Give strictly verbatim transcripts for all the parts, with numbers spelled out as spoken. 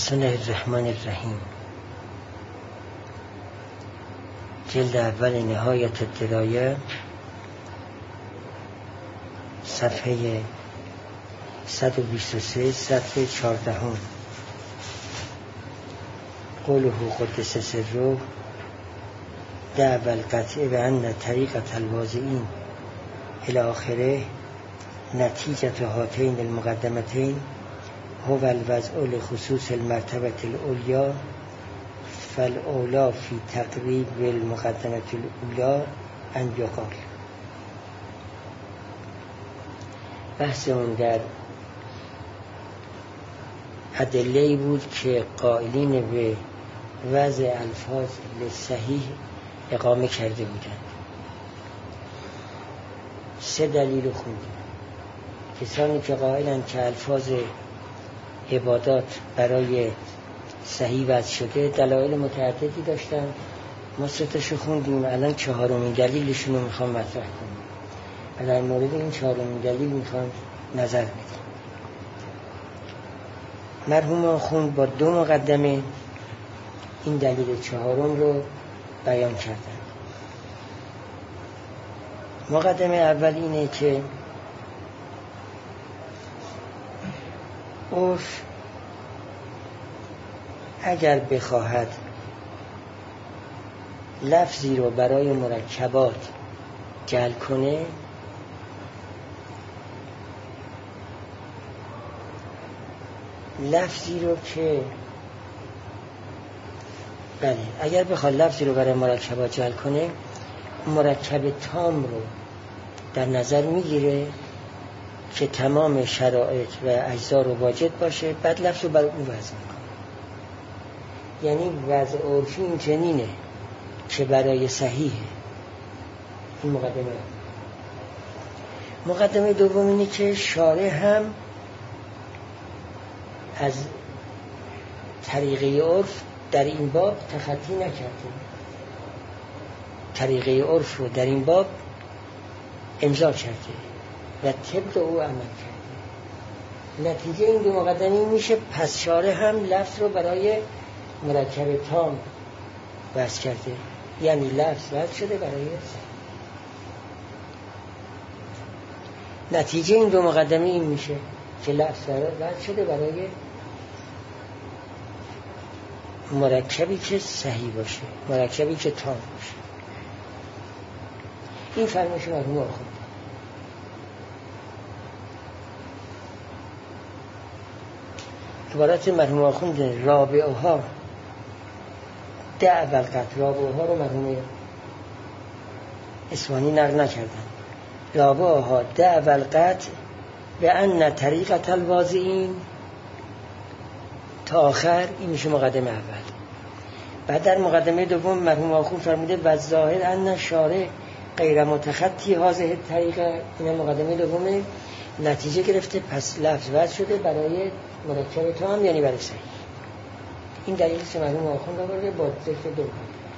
بسم الله الرحمن الرحیم. جلد اول نهایت الدرایه، صفحه صد و بیست و سه، صفحه چهاردهم. قوله قدس سره دعوى القطع بأن طریقة الواضعین الى آخره نتیجة هاتین المقدمتین هو الوضع لخصوص المرتبة العليا فالأولى في تقریب المقدمة الأولى أن يقال. بحث اون در ادله‌ای بود که قائلین به وضع الفاظ لصحیح اقامه کرده بودند. سه دلیل خوندیم. کسانی که قائلند که الفاظ عبادات برای صحیح وضع شده دلایل متعددی داشتن. ما سه تاشو خوندیم، الان چهارمین دلیلشون رو میخوام مطرح کنیم و در مورد این چهارمین دلیل میخوام نظر بدیم. مرحوم آخوند با دو مقدمه این دلیل چهارم رو بیان کردن. مقدمه اول اینه که عرف اگر بخواهد لفظی رو برای مرکبات جعل کنه، لفظی رو که بله اگر بخواد لفظی رو برای مرکبات جعل کنه، مرکب تام رو در نظر میگیره که تمام شرایط و اجزا رو واجد باشه، بعد لفظ رو برای اون وضع میکنه. یعنی وضع عرفی این چنینه که برای صحیحه. این مقدمه. مقدمه دوم اینه که شارع هم از طریقه عرف در این باب تخطی نکرده، طریقه عرف رو در این باب امضا کرده و طبق او عمل کرده. نتیجه این دو مقدمه میشه پس شارع هم لفظ رو برای مرکب تام وضع کرده، یعنی لفظ وضع شده برای نتیجه این دو مقدمه این میشه که لفظ وضع شده برای مرکبی که صحیح باشه، مرکبی که تام باشه. این فرمایش مرحوم آخوند. عبارت مرحوم آخوند رابعه ها دعوى القطع، رابعه ها رو مرحوم اصفهانی نقل نکردن. رابعه ها دعوى القطع بأن طریقة الواضعین تا آخر. این میشه مقدمه اول. بعد در مقدمه دوم مرحوم آخوند فرموده و ظاهر ان شارع غیر متخطی هذه الطریقه. این مقدمه دومه. نتیجه گرفته پس لفظ وضع شده برای مرکب تام، یعنی برای صحیح. این دلیلی که مرحوم آخوند آورده با ذکر دو.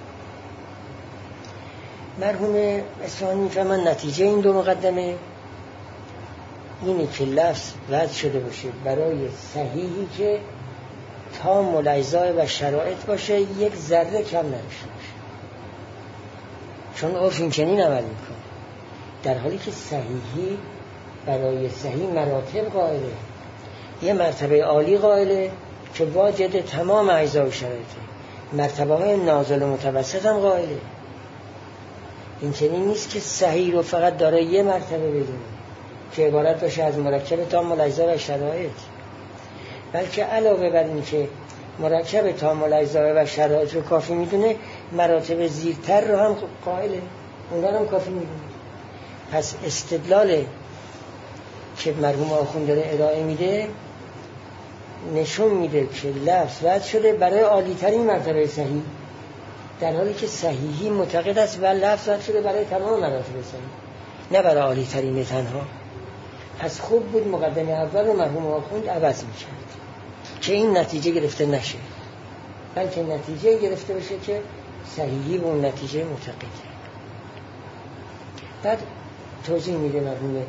مرحوم اصفهانی میفهمن نتیجه این دو مقدمه اینه که لفظ وضع شده باشه برای صحیحی که تام الاجزا و شرایط باشه، یک ذره کم نداشته باشه. چون عرف این چنین عمل میکنه، در حالی که صحیحی برای صحیح مراتب قائله. یه مرتبه عالی قائله که واجد تمام اجزا و شرایطه، مرتبه های نازل و متوسط هم قائله. این چنین نیست که صحیح رو فقط داره یه مرتبه بدونه که عبارت باشه از مرکب تام الاجزا و شرایط، بلکه علاوه بر این که مرکب تام الاجزا و شرایط رو کافی میدونه، مراتب زیرتر رو هم قائله، اونها هم کافی میدونه. پس استدلال که مرحوم آخوند داره ارائه میده نشون میده که لفظ وضع شده برای عالی ترین مرتبه صحیح، در حالی که صحیحی معتقد است و لفظ وضع شده برای تمام مراتب صحیح، نه برای عالی ترین تنها. پس خوب بود مقدمه اول رو مرحوم آخوند عوض میکرد که این نتیجه گرفته نشه، بلکه نتیجه گرفته بشه که صحیحی و اون نتیجه معتقده. بعد توضیح میده مرحوم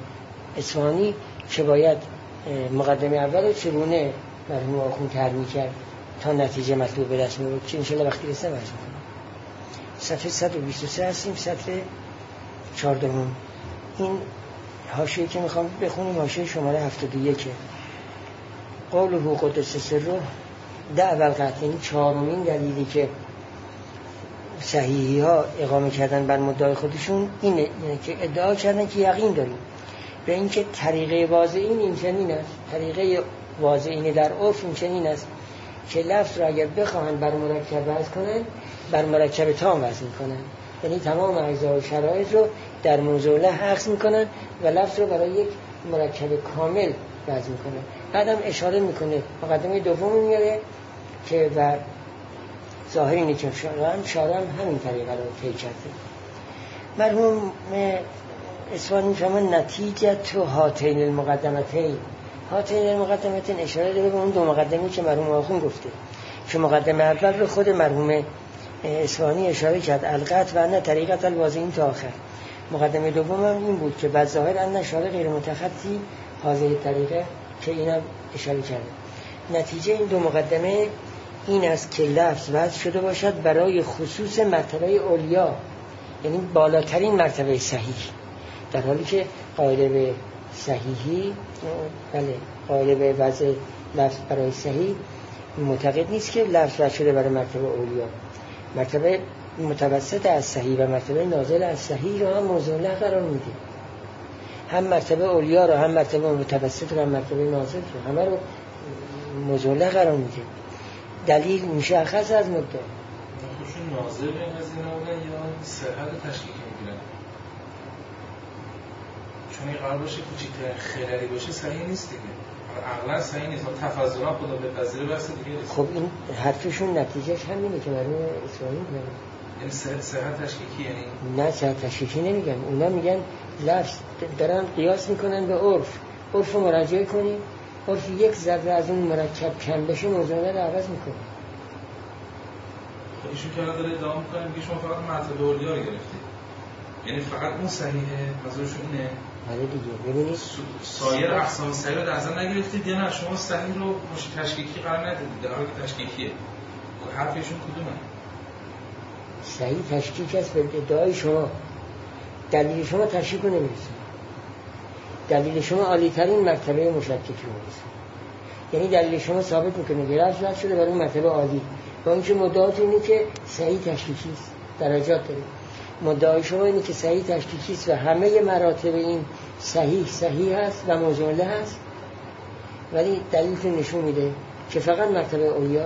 اصفهانی که باید مقدمه اول چگونه مرحوم آخوند طرح می‌کرد تا نتیجه مطلوب به دست میاد که انشالله وقتی رسه عرض میکنم. صفحه صد و بیست و سه هستیم، سطر چهاردهم. این حاشیه که میخوام بخونیم حاشیه شماره هفتاد و یک. قوله قدس سره دعوی القطع، یعنی چهارمین دلیلی که صحیحی ها اقامه کردن بر مدعای خودشون اینه، یعنی که ادعا کردن که یقین داریم به این که طریقه واضحین این چنین است، طریقه واضحین در عرف این چنین است که لفظ را اگر بخواهند بر مرکب وضع کنند بر مرکب تام وضع میکنند، یعنی تمام اجزا و شرایط رو در موضوع حقس میکنن و لفظ رو برای یک مرکب کامل وضع میکنن. بعدم اشاره میکنه مقدمه دوم میاره که و ظاهر اینه که شارم شارم همین طریقه رو طی کرده. مرحوم اصفهانی میفهمن نتیجه تو هاتین المقدمتین، هاتین المقدمتین اشاره داره به اون دو مقدمه که مرحوم آخون گفته که مقدمه اول رو خود مرحوم اصفهانی اشاره کرد القطع و ان طریقت الواضحین تا آخر. مقدمه دوم هم این بود که بعد ظاهر ان اشاره غیر متخطی حاضر طریقه که اینم اشاره کرده. نتیجه این دو مقدمه این است که لفظ وضع شده باشد برای خصوص مرتبه اولیا، یعنی بالاترین مرتبه صحیح، در حالی که قائل به صحیحی بله قائل به وضع لفظ برای صحیح معتقد نیست که لفظ وضع شده برای مرتبه اولیا. مرتبه متوسط از صحیح و مرتبه نازل از صحیح رو هم موضوع له قرار میده، هم مرتبه اولیا رو هم مرتبه متوسط رو هم مرتبه نازل رو همه رو موضوع له قرار میده. دلیل مشخص از مدعا خودشون ناظر به این قضیه نبودن یا صحت تشکیک میگیرن، چون این قرار باشه کوچکترین خللی باشه صحیح نیست دیگه، عقلا صحیح نیست، تفضلا خدا به پذیره بس دیگه. خب این حرفشون نتیجهش همینه که مرحوم اصفهانی میگن، یعنی صحت تشکیکی، یعنی نه صحت تشکیکی نمیگن، اونا میگن لفظ دارن قیاس میکنن به عرف، عرف رو مراجعه کنیم، عرف یک ذره از اون مرکب کم بشه موضوع رو عوض میکنه. ایشون که داره ادعا میکنه میگه شما فقط مرتبه اولیا رو گرفتید، یعنی فقط اون صحیحه، منظورشون اینه؟ آره دیگه. ببینید سایر اقسام صحیح رو در نظر نگرفتید یا نه شما صحیح رو مش تشکیکی قرار ندادید، در حالی که تشکیکیه. حرفشون کدومه؟ صحیح تشکیک است به ادعای شما، دلیل شما تشکیک رو نمیرسه، دلیل شما عالی ترین مرتبه مشکک رو میرسه، یعنی دلیل شما ثابت میکنه که لفظ وضع شده برای مرتبه عالی، با اینکه مدعات اینه که صحیح تشکیکی است، درجات داره. مدعای شما اینه که صحیح تشکیکی است و همه مراتب این صحیح صحیح هست و موضوع له هست، ولی دلیل نشون میده که فقط مرتبه اولیا.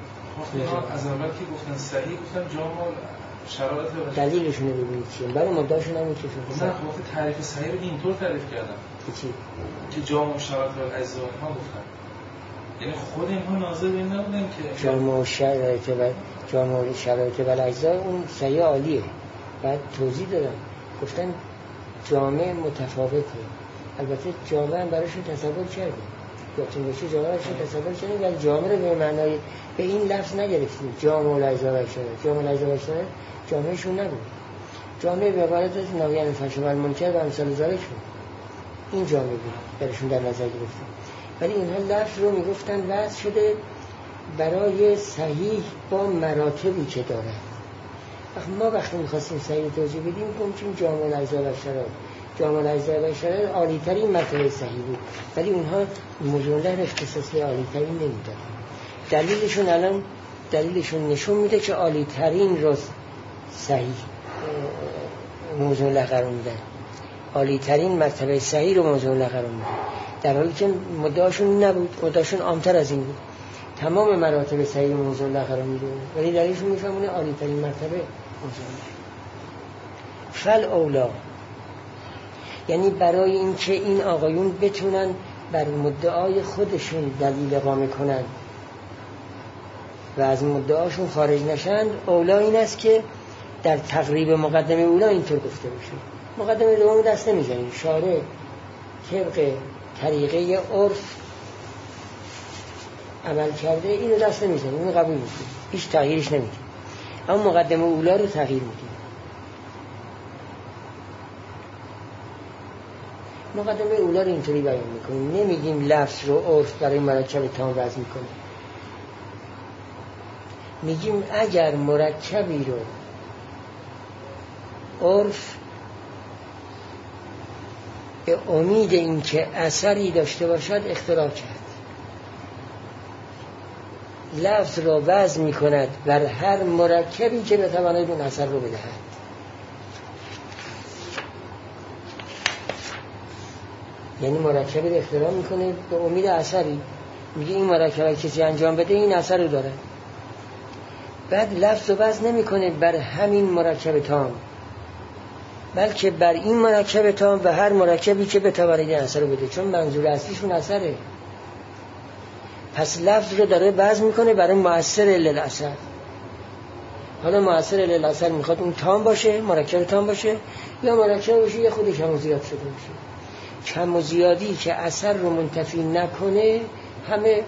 از اول که گفتن صحیح گفتن جامع شرایط دلیلشون رو ببینید چیه، برای مدعاشون همین که شد. نه خب تعریف صحیح رو اینطور تعریف کردن که چی؟ که جامع شرایط الاجزا ها گفتن، یعنی خود اینها ناظر به این نبودن که جامع شرایط و جامع شرایط و الاجزا اون صحیح عالیه. بعد توضیح دادم گفتن جامع متفاوته، البته جامع هم براشون تصور کردیم، یادتون باشه جامع براشون تصور کردیم ولی جامع رو به معنای به این لفظ نگرفتیم. جامع و الاجزا و شرایط، جامع و الاجزا و شرایط جامعشون نبود، جامع به عبارت از نویان فحش و المنکر و امثال ذالک بود، این جامع بود براشون در نظر گرفتیم، ولی اینها لفظ رو میگفتن وضع شده برای صحیح با مراتبی که داره. ما وقتی میخواستیم صحیح توضیح بدیم گفتیم جامع الاجزا و شرایط، جامع الاجزا و شرایط عالی ترین مرتبه صحیح بود، ولی اونها مجمله اختصاص عالی ترین نمیدادن. دلیلشون الان دلیلشون نشون میده که عالی ترین رو صحیح موضوع له قرار میدن، عالی ترین مرتبه صحیح رو موضوع له قرار میدن، در حالی که مدعاشون نبود، مدعاشون عامتر از این بود، تمام مراتب صحیح موضوع له قرار میده، ولی دلیلشون میفهمونه عالی ترین مرتبه موضوع له. فل اولا، یعنی برای اینکه این آقایون بتونن بر مدعای خودشون دلیل اقامه کنن و از مدعاشون خارج نشن، اولا این است که در تقریب مقدمه اولا اینطور گفته باشه. مقدمه دوم دست نمیزنیم، شارع طبق طریقه عرف عمل کرده اینو دست نمیزنیم، اینو قبول میکنیم، هیچ تغییرش نمیدیم، اما مقدمه اولا رو تغییر میدیم. مقدمه اولا رو اینطوری بیان میکنیم، نمیگیم لفظ رو عرف برای مرکب تام وضع میکنه، میگیم اگر مرکبی رو عرف به امید اینکه اثری داشته باشد اختراع کرد، لفظ را وضع می کند بر هر مرکبی که بتواند اون اثر رو بدهد. یعنی مرکبی رو اختراع میکنه به امید اثری، میگه این مرکب کسی انجام بده این اثر رو داره. بعد لفظ رو وضع نمیکنه بر همین مرکب تام، بلکه بر این مرکب تام و هر مرکبی که بتواند این اثر رو بده، چون منظور اصلیشون اثره. پس لفظ رو داره وضع میکنه برای مؤثر للاثر. حالا مؤثر للاثر میخواد اون تام باشه، مرکب تام باشه، یا مرکب باشه یه خود کم و زیاد شده باشه. کم و زیادی که اثر رو منتفی نکنه همه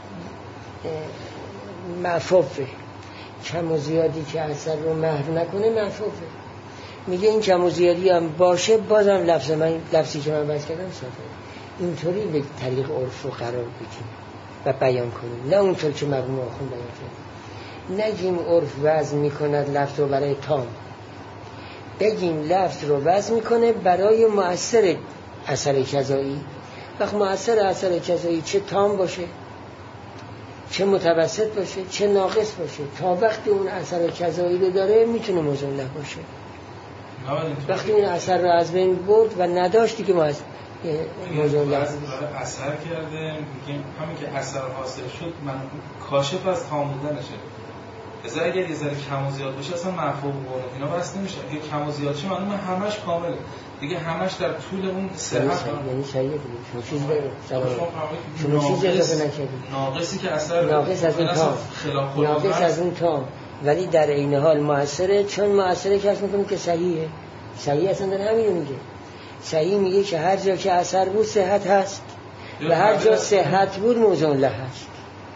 معفوفه، کم و زیادی که اثر رو محو نکنه معفوفه. میگه این کم و زیادی هم باشه بازم لفظ من، لفظی که من بحث کردم صافه. اینطوری به طریق عرف رو قرار بدیم و بیان کنیم، نه اونطور که مرحوم آخوند بیان کرد. نگیم عرف وضع میکند لفظ رو برای تام، بگیم لفظ رو وضع میکنه برای مؤثر اثر کذایی. وقت مؤثر اثر کذایی چه تام باشه، چه متوسط باشه، چه ناقص باشه، تا وقتی اون اثر کذایی رو داره میتونه مزله باشه. وقتی اون اثر رو از بین برد و نداشتی که ما از مزله اثر کرده، میگیم همین که اثر حاصل شد من کاشف از تام بودنشه. از اگر یه ذره کم و زیاد بشه اصلا مفهوم بونه اینا بس نمیشه. اگه کم و زیاد شه معلومه همش کامله دیگه، همش در طول اون صحت یعنی صحیح دیگه. شما چیز داره شما چیز اضافه نکردید، ناقصی که اثر ناقص از اون تام، ناقص از اون تام، ولی در این حال مؤثره. چون مؤثره کس میکنه که صحیحه. صحیح اصلا در همین میگه. صحیح میگه که هر جا که اثر بود صحت هست و هر جا صحت بود موضوع له هست.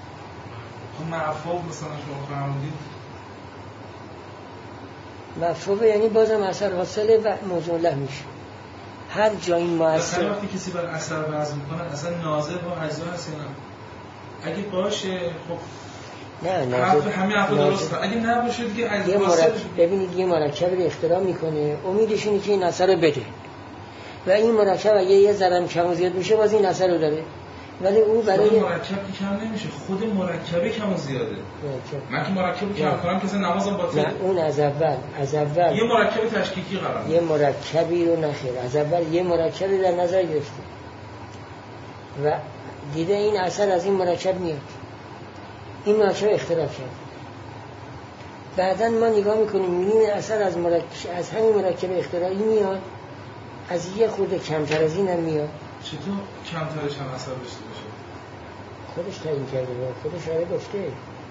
مفهوم مثلا شما فهمیدید مفهوم یعنی بازم اثر حاصله و موضوع له میشه. هر جا این مؤثر وقتی کسی بر اثر وضع میکنه اصلا ناظر با اجزا هست یا نه؟ اگه باشه خب نه ناظر همین حرف درسته. اگه نباشه دیگه از یه مرکب ببینید یه مرکب رو اختراع میکنه امیدش اینه که این اثر رو بده و این مرکب اگه یه ذره کم و زیاد میشه باز این اثر رو داره، ولی او برای خود مرکب کم نمیشه، خود مرکب کم و زیاده. مرکب. من که مرکب کم کنم کسی نمازم باطله. نه اون از اول از اول یه مرکب تشکیکی قرار یه مرکبی رو نخیر، از اول یه مرکبی در نظر گرفته و دیده این اثر از این مرکب میاد، این مرکب اختراع کرد. بعدن ما نگاه میکنیم این اثر از مرکب از همین مرکب اختراعی میاد، از یه خورده کمتر از این هم میاد. چطور کمترش هم اثر داشته باشه؟ خودش تعیین کرده، خودش آره گفته.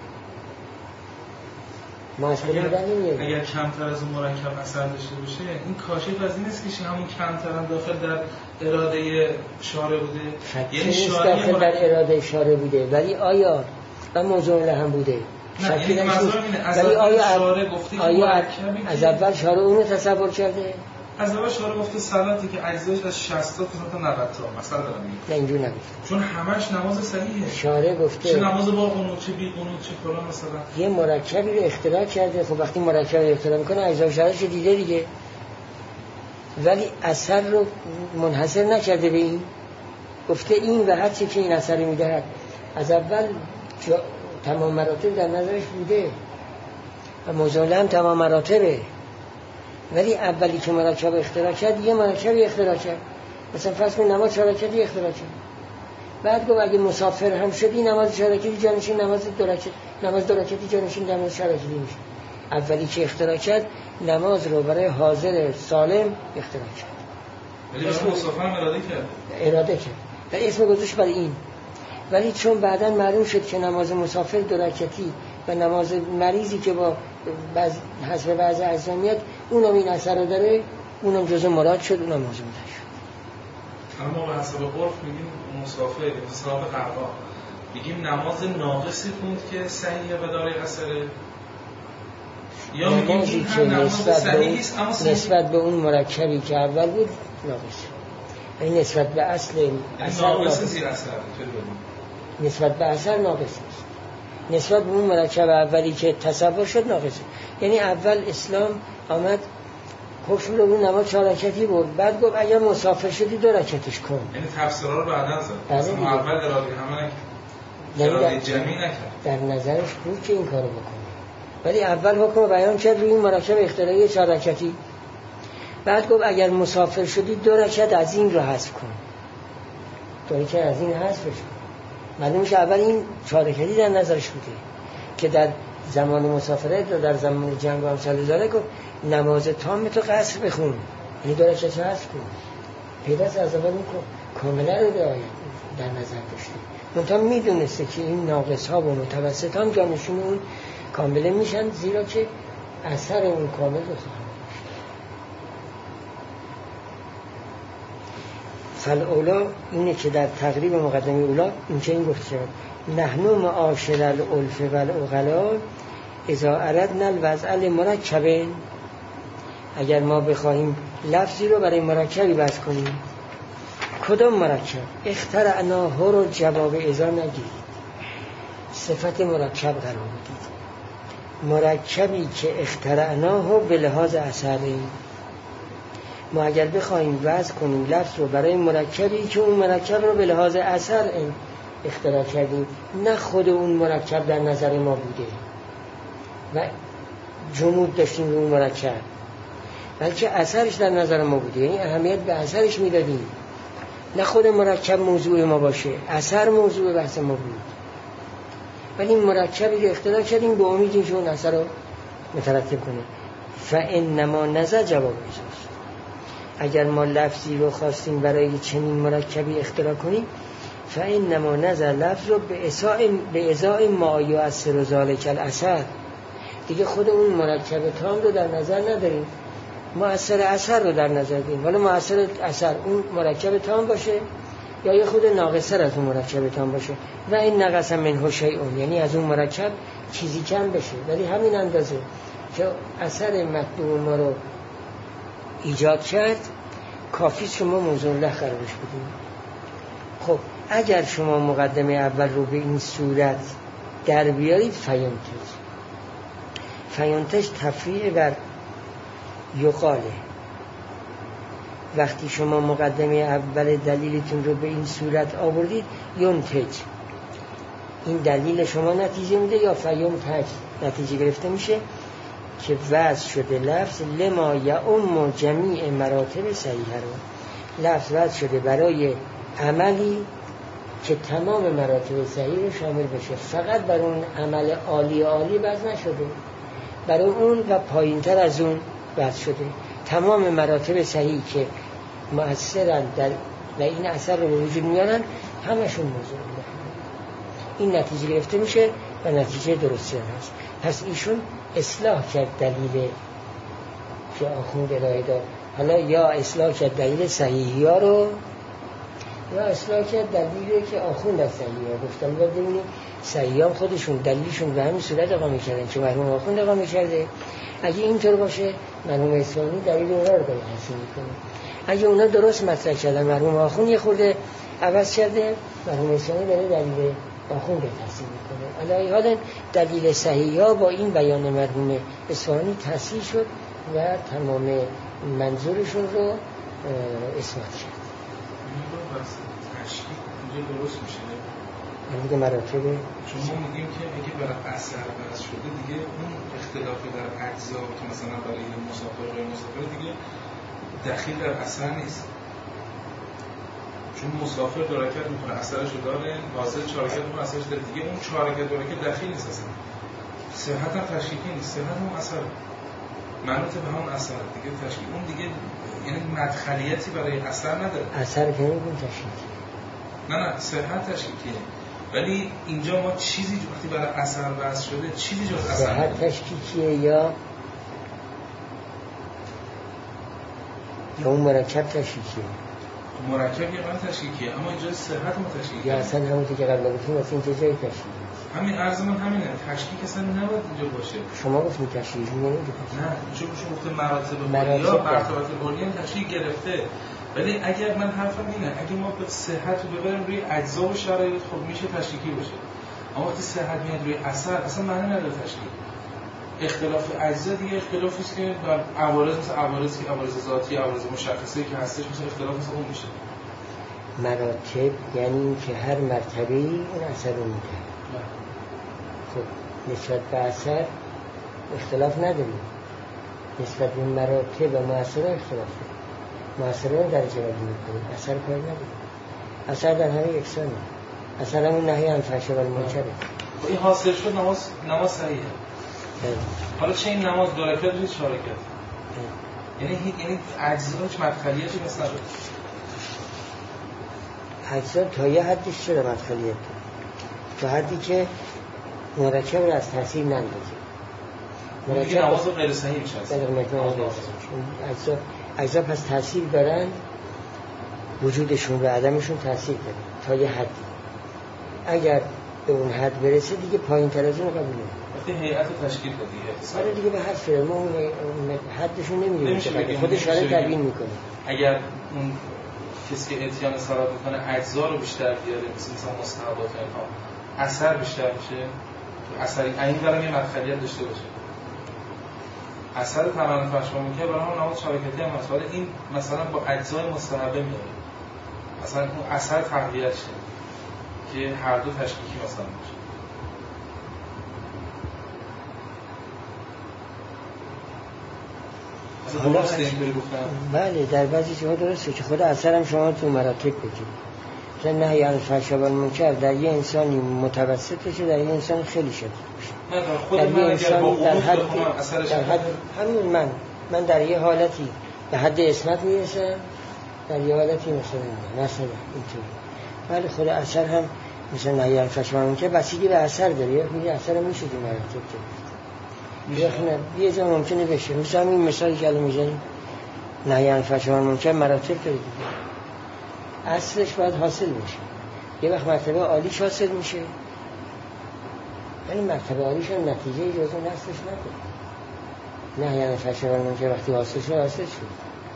ما از خودمون در نمیاریم. اگر کمتر از اون مرکب اثر داشته باشه این کاشف از این است که همون کمتر هم داخل در اراده شارع بوده. یعنی شارع داخل مرکب... در اراده شارع بوده، ولی آیا و موضوع له هم بوده؟ نه این منظورم اینه از اول شارع گفته که مرکبی از اول شارع اونو تصور کرده؟ از اول شارع گفته صلاتی که اجزاش از شصت تا نود تا مثلا دارم میگم. نه اینجوری نگفت. چون همش نماز صحیحه. شارع گفته چه نماز با قنوت چه بی قنوت چه فلان مثلا. یه مرکبی رو اختراع کرده. خب وقتی مرکب رو اختراع میکنه اجزا شرعش دیده دیگه. ولی اثر رو منحصر نکرده به این. گفته این و هر چی که این اثر میدهد از اول تمام مراتب در نظرش بوده و موضوع هم تمام مراتبه. ولی اولی که مرکب اختراع کرد یه مرکبی اختراع کرد. مثلا فرض کن نماز شارکتی اختراع کرد. بعد گفت اگه مسافر هم شدی نماز شارکتی جانشین نماز دو رکعت نماز دو رکعتی جانشین نماز شارکتی میشه. اولی که اختراع کرد نماز رو برای حاضر سالم اختراع کرد. ولی برای مسافر هم اراده کرد. اراده کرد. و اسم گذاشت برای این. ولی چون بعداً معلوم شد که نماز مسافر دو رکعتی و نماز مریضی که با بعض حسب بعض اجزا میاد اونم این اثر رو داره، اونم جزء مراد شد، اونم موضوع شد. اما به حسب عرف میگیم مسافر حساب قضا میگیم نماز ناقصی خوند که صحیحه و داره اثره، یا میگیم این هم نماز صحیحی است اما صحیح نسبت به اون مرکبی که اول بود ناقص. این نسبت به اصل اثر ناقص زیر اثر نسبت به اثر ناقص است. نسبت به اون مرکب اولی که تصور شد ناقصه. یعنی اول اسلام آمد حکم رو اون نماز چهار رکعتی بود، بعد گفت اگر مسافر شدی دو رکعتش کن. یعنی تفسیرها رو بعداً زد. اصلا اول اراده همه نکرد. اراده جمعی نکرد. در نظرش بود که این کارو بکنه. ولی اول حکم رو بیان کرد روی این مرکب اختراعی چهار رکعتی. بعد گفت اگر مسافر شدی دو رکعت از این رو حذف کن. دو رکعت از این حذفش کن. معلومه که اول این چهار رکعتی در نظرش بوده که در زمان مسافرت و در زمان جنگ و امثال ذالک گفت نماز تام تو قصر بخون، یعنی دو رکعت حذف کن. پیداست از اول این کاملا رو رعایت در نظر داشته. منتها میدونسته که این ناقص ها و متوسط هم جانشون اون کامله میشن، زیرا که اثر اون کامل رو خواهند فالاولا اینه که در تقریب مقدمه اولا این که این گفت شد نحنو معاشر الالف و الاغلا اذا اردنا الوضع المرکب، اگر ما بخواهیم لفظی رو برای مرکبی بس کنیم، کدام مرکب؟ اخترعناه رو جواب ازا نگیرید، صفت مرکب قرار بدید. مرکبی که اخترعناه به لحاظ اثره، ما اگر بخواهیم وضع کنیم لفظ رو برای مرکبی که اون مرکب رو به لحاظ اثر اختراع کردیم، نه خود اون مرکب در نظر ما بوده و جمود داشتیم رو اون مرکب، بلکه اثرش در نظر ما بوده، یعنی اهمیت به اثرش میدادیم، نه خود مرکب موضوع ما باشه، اثر موضوع بحث ما بود. ولی این مرکبی رو اختراع کردیم به امید اینکه اون اثر رو مترتب کنه. فانما نظر جواب ایجاست. اگر ما لفظی رو خواستیم برای چنین مرکبی اختراع کنیم، فانما نظر لفظ رو به ازای به ازای ما یؤثر ذلک الاثر، دیگه خود اون مرکب تام رو در نظر نداریم، مؤثر اثر رو در نظر داریم. ولی مؤثر اثر اون مرکب تام باشه یا یه خود ناقصر از اون مرکب تام باشه، و این نقص منه شیء، یعنی از اون مرکب چیزی کم بشه، ولی همین اندازه که اثر مطلوب ما رو ایجاد کرد کافی شما موضوع الله قرارش بدیم. خب اگر شما مقدمه اول رو به این صورت در بیارید، فینتج فینتج تفریع بر یقاله. وقتی شما مقدمه اول دلیلتون رو به این صورت آوردید، ینتج، این دلیل شما نتیجه میده، یا فینتج نتیجه گرفته میشه که وضع شده لفظ لما یعم جمیع مراتب صحیحه رو، لفظ وضع شده برای عملی که تمام مراتب صحیح رو شامل بشه، فقط برای اون عمل عالی عالی وضع نشده، برای اون و پایین تر از اون وضع شده. تمام مراتب صحیح که مؤثرن در و این اثر رو به وجود میارن همشون موضوع الله. این نتیجه گرفته میشه و نتیجه درستی هست. پس ایشون اصلاح کرد دلیل که آخوند ارائه داد. حالا یا اصلاح کرد دلیل صحیحی ها رو، یا اصلاح کرد دلیلی که آخوند از صحیحی ها گفتم. باید ببینید صحیحی ها خودشون دلیلشون به همین صورت اقامه کردن که مرحوم آخوند اقامه کرده. اگه اینطور باشه مرحوم اصفهانی دلیل اونا رو باید حسین میکنه. اگه اونا درست مطرح کردن مرحوم آخوند یه خورده عوض کرده، مرحوم اصفهانی داره دلیل آخوند رو تحصیل میکنه. علاوه حالا دلیل صحیحی ها با این بیان مرحوم اصفهانی تحصیل شد و تمام منظورشون رو اثبات کرد. اینجا درست میشه دیگه مراتب چون ما میگیم که اگه برای اثر بحث شده دیگه اون اختلافی در اجزا که مثلا برای مسافر و مسافر دیگه دخیل در اثر نیست، چون مسافر دو رکعت میتونه اثرش رو داره، حاصل چهار رکعت میتونه اثرش داره، دیگه اون چهار رکعت دو رکعت دخیل نیست، اصلا صحت هم تشکیکی نیست، صحت هم اثر منوط به همون اثر دیگه تشکیل، اون دیگه یعنی مدخلیتی برای اثر نداره. اثر که نمیگون تشکیکی، نه نه صحت تشکیکیه، ولی اینجا ما چیزی وقتی برای اثر وضع شده چیزی جز اثر صحت تشکیکیه یا یا اون مرکب تشکیکیه. مرکب یه قرار تشکیکیه، اما اینجا صحت ما تشکیکیه. یا اصلا همون که قبل گفتیم واسه این جای تشکیکیه. همین عرض من همینه، تشکیک اصلا نباید اینجا باشه. شما گفتید تشکیک نمیگه. نه چون شما گفتید مراتب علیا مراتب علیا تشکیک گرفته، ولی اگر من حرفم اینه اگه ما به صحت رو ببریم روی اجزا و شرایط خب میشه تشکیکی باشه، اما وقتی صحت میاد روی اثر اصلا معنی نداره تشکیل. اختلاف اجزا دیگه اختلافی است که در عوارض مثل عوارض که عوارض ذاتی، عوارض مشخصه که هستش مثل اختلاف مثل اون میشه. مراتب یعنی که هر مرتبه‌ای اون اثر رو میده. خب نسبت به اثر اختلاف نداریم. نسبت به مراتب و مؤثرات اختلاف داریم. مؤثرات درجه بندی میکنیم، اثر کار نداریم. اثر در همه یکسانه. اثر همون نهی عن الفحشاء و المنکر. این حاصل شد نماز نماز صحیحه. حالا چه این نماز دو رکعت یا چهار رکعت؟ یعنی یعنی اجزاش مدخلیتی مثلا اجزا تا یه حدیش چرا مدخلیت تا حدی که مرکب رو از تاثیر نندازه. مرکب نماز غیر صحیح میشه. اجزا اجزا پس تاثیر دارن، وجودشون و عدمشون تاثیر داره تا یه حدی. اگر به اون حد برسه دیگه پایین تر از اون قبول نمیشه. وقتی هیئت رو تشکیل دادی آره دیگه به حد فره ما اون حدشون نمیدونیم چقدر خودش داره تبیین میکنه. اگر اون کسی که اتیان صلات میکنه اجزا رو بیشتر بیاره مثل مثلا مستحبات اینها اثر بیشتر میشه، اثر این برام یه مدخلیت داشته باشه. اثر تمام فحشا میکنه برای هم نماز شراکتی هم هست، ولی این مثلا با اجزای مستحبه میاره مثلا اون اثر تقویت شه که هر دو تشکیکی مثلا باشه. حالا بله در بعضی جاها درسته که خود اثر هم شما تو مراتب بگید که نهی عن الفحشاء و المنکر در یه انسانی متوسط بشه، در یه انسان خیلی شدید بشه. در یه انسانی در حد در حد همین من من در یه حالتی به حد اسمت میرسم، در یه حالتی مثلا مثلا اینطور. ولی خود اثر هم مثلا نهی عن الفحشاء و المنکر بسیاری به اثر داره، یه اثر میشه تو مراتب که میخونه یه جا ممکنه بشه. مثلا این مثالی که الان میزنیم نهی عن الفحشاء و المنکر مراتب داره دیگه، اصلش باید حاصل بشه. یه وقت مرتبه عالیش حاصل میشه ولی مرتبه عالیش هم نتیجه جز اون اصلش نداره. نهی عن الفحشاء و المنکر وقتی حاصل شد حاصل شد.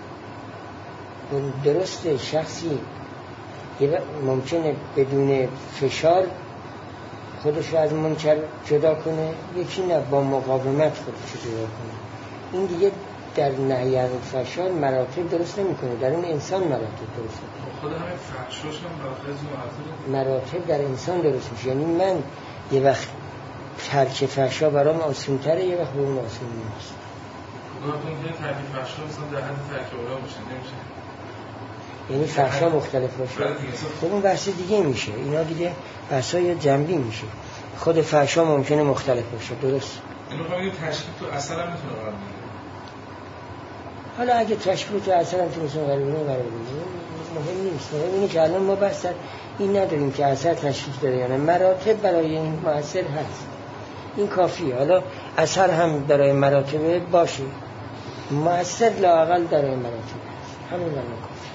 درسته شخصی یه وقت ممکنه بدون فشار خودش رو از منکر جدا کنه، یکی نه با مقاومت خودش رو جدا کنه. این دیگه در نهی عن الفحشاء مراتب درست نمی‌کنه، در اون انسان مراتب درست می‌کنه. خود همین فحشاش هم داخل مراتب مراتب در انسان درست میشه. یعنی من یه وقت ترک فحشا برام آسان‌تره، یه وقت به اون آسان نیست. خودتون که ترک فحشا مثلا در حد ترک اولا باشه نمیشه. یعنی فحشا مختلف باشه. خب اون بحث دیگه میشه. اینا دیگه بحثای جنبی میشه. خود فحشا ممکنه مختلف باشه، درست. اینو میگم تشکیل تو اثر هم میتونه قرار بگیره. حالا اگه تشکیل تو اثر هم میتونه قرار بگیره، قرار بگیره. مهم نیست. مهم اینه که الان ما بحث این نداریم که اثر تشکیل داره یا نه. مراتب برای این مؤثر هست. این کافیه. حالا اثر هم برای مراتب باشه. مؤثر لااقل برای مراتب هست. همین الان کافیه.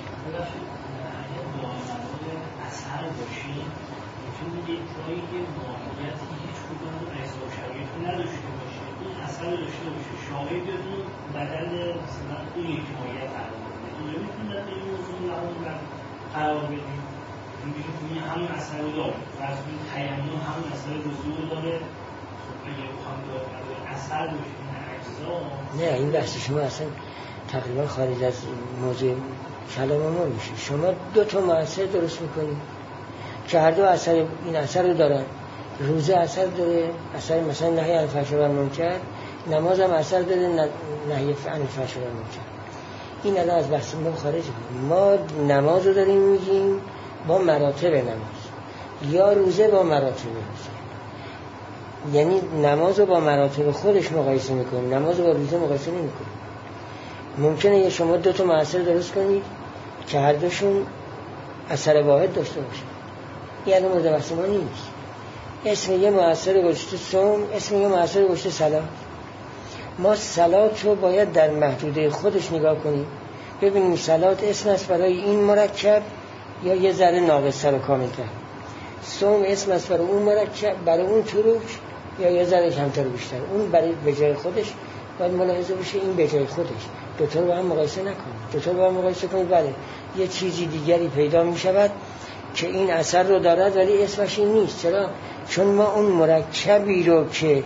اثر باشه. میتونه یه جایی که ماهیت هیچ کدوم اجزا و شرایط نداشته باشه. این اثر داشته باشه. شاهد بدون بدل مثلا اون یک ماهیت قرار بده. این نمیتونه در این موضوع لحاظ قرار بدیم. میگه همون اثر رو داره. فرض کنید تیمم همون اثر وضو داره. اگه بخوام داره اثر باشه این اجزا. نه این بحث شما اصلا تقریبا خارج از موضوع کلام ما میشه. شما دو تا مؤثر درست میکنید که هر دو اثر این اثر رو دارن. روزه اثر داره، اثر مثلا نهی عن الفحشاء و المنکر، نماز هم اثر داره، نهی عن الفحشاء و المنکر. این الان از بحث ما خارج میشه. ما نماز رو داریم میگیم با مراتب نماز یا روزه با مراتب روزه. یعنی نماز رو با مراتب خودش مقایسه میکنیم، نماز رو با روزه مقایسه نمیکنیم. ممکنه یه شما دو تا مؤثر درست کنید که هر دوشون اثر واحد داشته باشه. این الان مورد بحث ما نیست. اسم یه مؤثر گذاشته صوم، اسم یه مؤثر گذاشته صلات. ما صلات رو باید در محدوده خودش نگاه کنیم، ببینیم صلات اسم است برای این مرکب یا یه ذره ناقص‌تر و کامل‌تر. صوم اسم است برای اون مرکب، برای اون تروک یا یه ذره کمتر و بیشتر. اون برای به جای خودش باید ملاحظه بشه، این به جای خودش. دو تا رو با هم مقایسه نکنید. دو تا رو با هم مقایسه کنید، بله یه چیزی دیگری پیدا می شود که این اثر رو دارد ولی اسمش این نیست. چرا؟ چون ما اون مرکبی رو که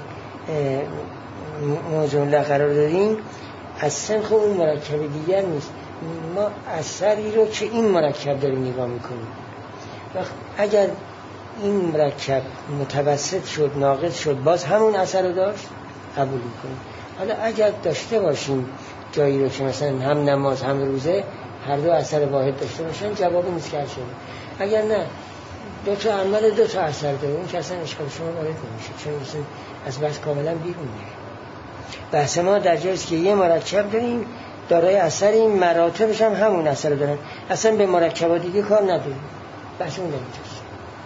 موضوع الله قرار دادیم از سنخ اون مرکب دیگر نیست، ما اثری رو که این مرکب داریم نگاه میکنیم. وقت اگر این مرکب متوسط شد ناقص شد باز همون اثر رو داشت قبول میکنیم. حالا اگر داشته باشیم جایی رو که مثلا هم نماز هم روزه هر دو اثر واحد داشته باشن جواب نیست که شده. اگر نه دو تا عمل دو تا اثر داره اون که اصلا اشکال شما وارد نمیشه، چون مثلا از بحث کاملا بیرون میره. بحث ما در جاییست که یه مرکب داریم دارای اثر، این مراتبش هم همون اثر دارن، اصلا به مرکبات دیگه کار نداریم. بحث اون نمیجاست.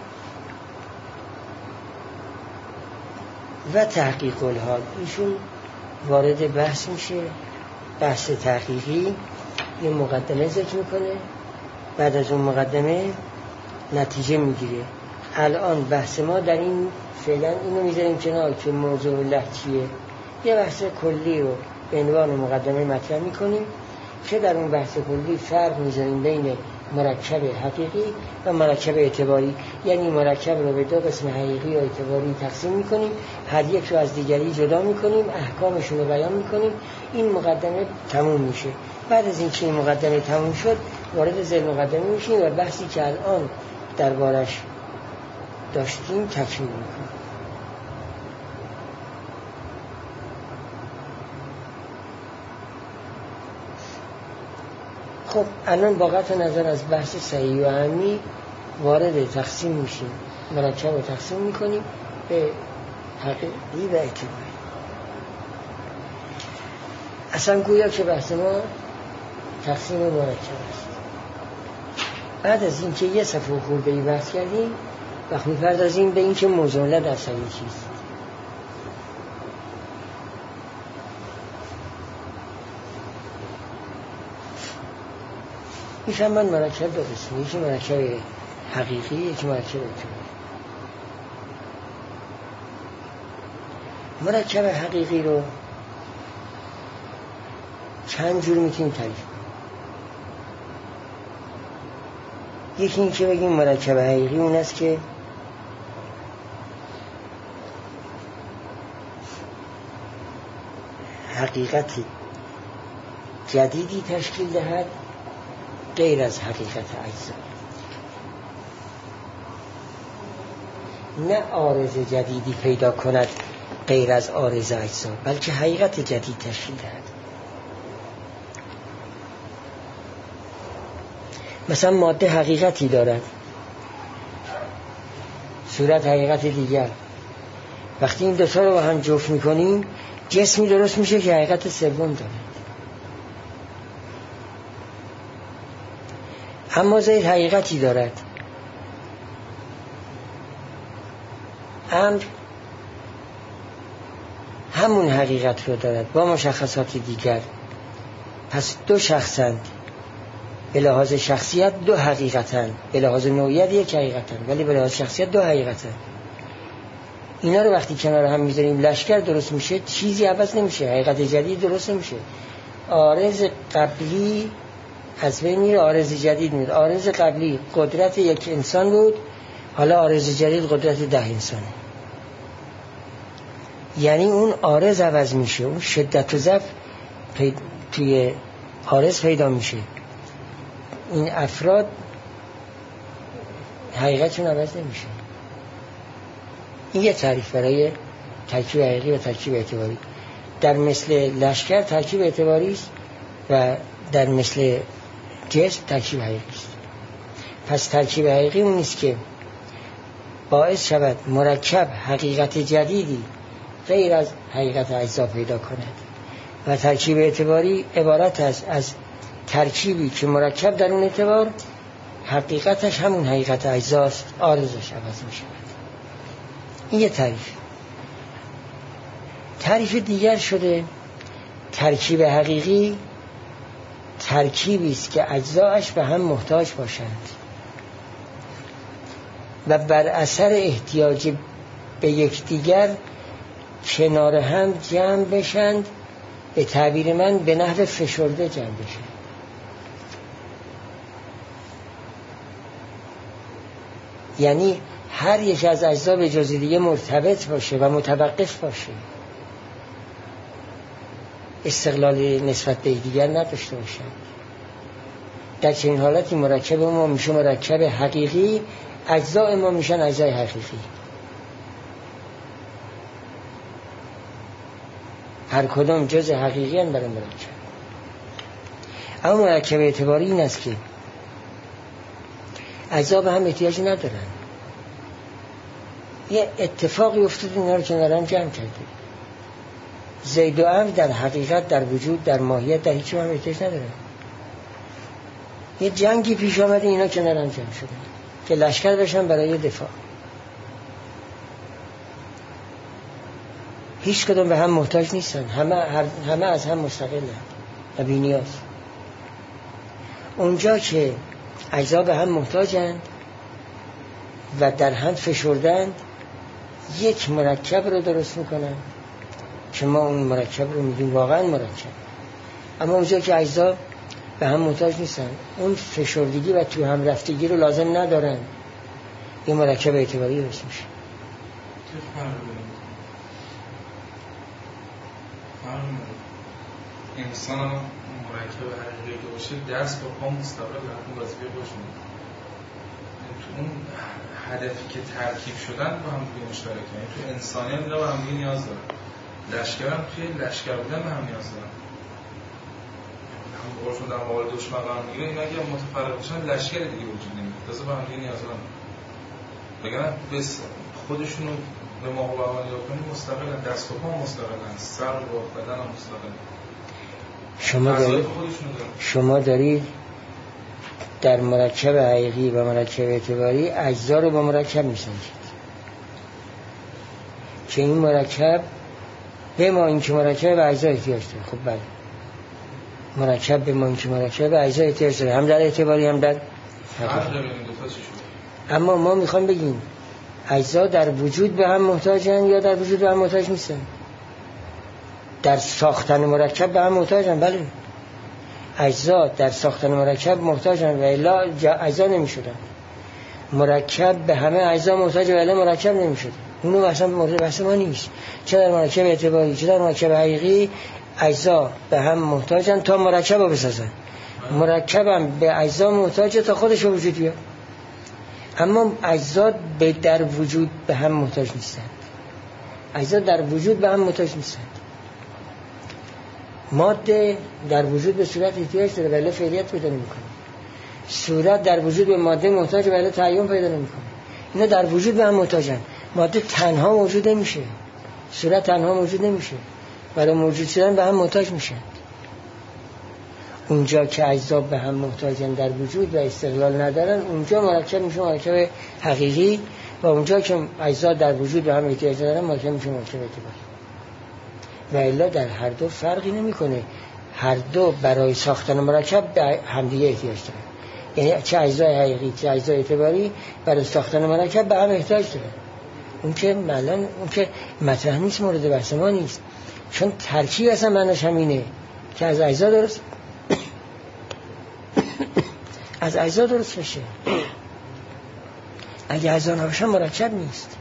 و تحقیق الحال ایشون وارد بحث میشه، بحث تحقیقی، یه مقدمه ذکر میکنه، بعد از اون مقدمه نتیجه میگیره. الان بحث ما در این فعلا اینو میذاریم کنار که موضوع الله چیه، یه بحث کلی رو به عنوان مقدمه مطرح میکنیم که در اون بحث کلی فرق میذاریم بین مرکب حقیقی و مرکب اعتباری، یعنی مرکب رو به دو قسم حقیقی و اعتباری تقسیم میکنیم، هر یک رو از دیگری جدا میکنیم، احکامشون رو بیان میکنیم. این مقدمه تموم میشه. بعد از اینکه این مقدمه تموم شد وارد ذیل مقدمه میشیم و بحثی که الان دربارش داشتیم تکمیل میکنیم. خب الان با قطع نظر از بحث صحیح و عمی وارد تقسیم میشیم، مرکب رو تقسیم میکنیم به حقیقی و اعتباری. اصلا گویا که بحث ما تقسیم مرکب است. بعد از این که یه صفحه خورده ای بحث کردیم وقت میپردازیم به این که موضوع الله در صحیح چیست. میشم من مرکب دو قسمه، یکی مرکب حقیقی یکی مرکب اعتباری. مرکب حقیقی رو چند جور میتونیم تعریف کنیم. یکی این که بگیم مرکب حقیقی اون است که حقیقتی جدیدی تشکیل دهد غیر از حقیقت اجزا، نه عارض جدیدی پیدا کند غیر از عارض اجزا، بلکه حقیقت جدید تشکیل دهد. مثلا ماده حقیقتی دارد، صورت حقیقت دیگر. وقتی این دو تا رو با هم جفت میکنیم جسمی درست میشه که حقیقت سوم دارد. اما زید حقیقتی دارد، امر همون حقیقت رو دارد با مشخصات دیگر. پس دو شخصند، به لحاظ شخصیت دو حقیقتن، به لحاظ نوعیت یک حقیقتن، ولی به لحاظ شخصیت دو حقیقتن. اینا رو وقتی کنار هم میذاریم لشکر درست میشه، چیزی عوض نمیشه، حقیقت جدید درست نمیشه. عارض قبلی از بین میره، عارض جدید میاد. عارض قبلی قدرت یک انسان بود، حالا عارض جدید قدرت ده انسانه. یعنی اون عارض عوض میشه، اون شدت و ضعف پید... توی عارض پیدا میشه. این افراد حقیقتشون عوض نمیشه. این یه تعریف برای ترکیب حقیقی و ترکیب اعتباری. در مثل لشکر ترکیب اعتباری است و در مثل جسم ترکیب حقیقی است. پس ترکیب حقیقی اون نیست که باعث شود مرکب حقیقت جدیدی غیر از حقیقت اجزا پیدا کند، و ترکیب اعتباری عبارت است از ترکیبی که مرکب در اون اعتبار حقیقتش همون حقیقت اجزاست، عارضش عوض می شود. این یه تعریف. تعریف دیگر شده ترکیب حقیقی ترکیبی است که اجزاش به هم محتاج باشند و بر اثر احتیاج به یکدیگر کنار هم جمع بشند، به تعبیر من به نحو فشرده جمع بشند. یعنی هر یک از اجزا به جز دیگه مرتبط باشه و متوقف باشه، استقلال نسبت به دیگر نداشته باشن. در چنین حالتی مرکب ما میشه مرکب حقیقی، اجزا ما میشن اجزای حقیقی. هر کدام جز حقیقی هم برای مرکب. اما مرکب اعتباری این است که اجزا به هم احتیاج ندارن. یه اتفاقی افتاد اینا رو کنار هم جمع کرده. زید و عمرو در حقیقت، در وجود، در ماهیت، در هیچ هم احتیاج ندارن. یه جنگی پیش آمده اینا کنار هم جمع شدن که لشکر بشن برای دفاع. هیچ کدوم به هم محتاج نیستن، همه همه از هم مستقلن و بی‌نیاز. اونجا که اجزا به هم محتاجند و در هم فشردند، یک مرکب رو درست میکنن که ما اون مرکب رو میگیم واقعا مرکب. اما اونجا که اجزا به هم محتاج نیستن، اون فشردگی و تو هم رفتگی رو لازم ندارن، یه مرکب اعتباری درست میشه. انسان هم مرکب حقیقی که باشه دست با پا مستقل لحظه وظیفه باشه. تو اون هدفی که ترکیب شدن با هم دیگه مشترکه. یعنی تو انسانی هم با هم دیگه نیاز دارن. لشکر هم توی لشکر بودن به هم نیاز دارن. هم برشون در مقابل دشمن قرار میگیره، اینا اگه متفرق بشن لشکر دیگه وجود نمیاد. تازه با هم دیگه نیاز دارن. بگن بس خودشونو به مقابل نگاه کنید مستقلن، دست و پا مستقلن، سر و بدن هم مستقلن. شما دارید شما دارید در مرکب حقیقی و مرکب اعتباری اجزا رو با مرکب میسنجید که این مرکب به ما این که مرکب به اجزا احتیاج داره. خب بله، مرکب به ما این که مرکب به اجزا احتیاج داره، هم در اعتباری هم در حقیقی. اما ما میخوام بگیم اجزا در وجود به هم محتاجن یا در وجود به هم محتاج نیستن؟ در ساختن مرکب به هم محتاجن. بله، اجزا در ساختن مرکب محتاجن و الا اجزا نمیشدن. مرکب به همه اجزا محتاج و الا مرکب نمیشد. اونو اصلا مورد بحث ما نیست. چه در مرکب اعتباری چه در مرکب حقیقی اجزا به هم محتاجن تا مرکب رو بسازن. مرکب هم به اجزا محتاجه تا خودش رو وجود بیاد. اما اجزا به در وجود به هم محتاج نیستند. اجزا در وجود به هم محتاج نیستند. ماده در وجود به صورت احتیاج داره ولی فعلیت پیدا نمی‌کنه. صورت در وجود به ماده محتاج ولی تعیین پیدا نمی‌کنه. اینا در وجود به هم محتاجن. ماده تنها موجود نمیشه، صورت تنها موجود نمیشه، برای موجود شدن به هم محتاج میشن. اونجا که اجزا به هم محتاجن در وجود و استقلال ندارن، اونجا مرکب میشه مرکب حقیقی، و اونجا که اجزا در وجود به هم احتیاج دارن مرکب میشه مرکب اعتباری. و الا در هر دو فرقی نمیکنه. هر دو برای ساختن مرکب به همدیگه احتیاج دارن. یعنی چه اجزای حقیقی چه اجزای اعتباری برای ساختن مرکب به هم احتیاج دارن. اون که مثلا اون که مطرح نیست، مورد بحث ما نیست، چون ترکیب اصلا معنیش همینه که از اجزا درست از اجزا درست بشه. اگه اجزا نباشن مرکب نیست.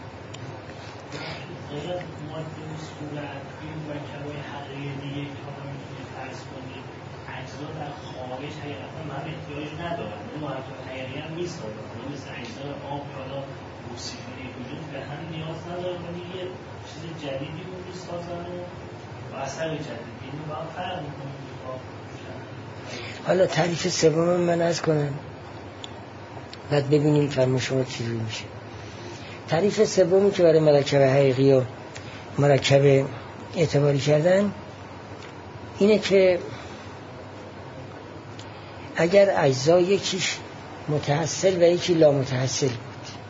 جدیدی رو می‌سازن و اثر جدید اینو با هم فرق می‌کنه. حالا تعریف سوم من عرض کنم بعد ببینیم فرم شما چجوری میشه. تعریف سومی که برای مرکب حقیقی و مرکب اعتباری کردن اینه که اگر اجزا یکیش متحصل و یکی لا متحصل بود،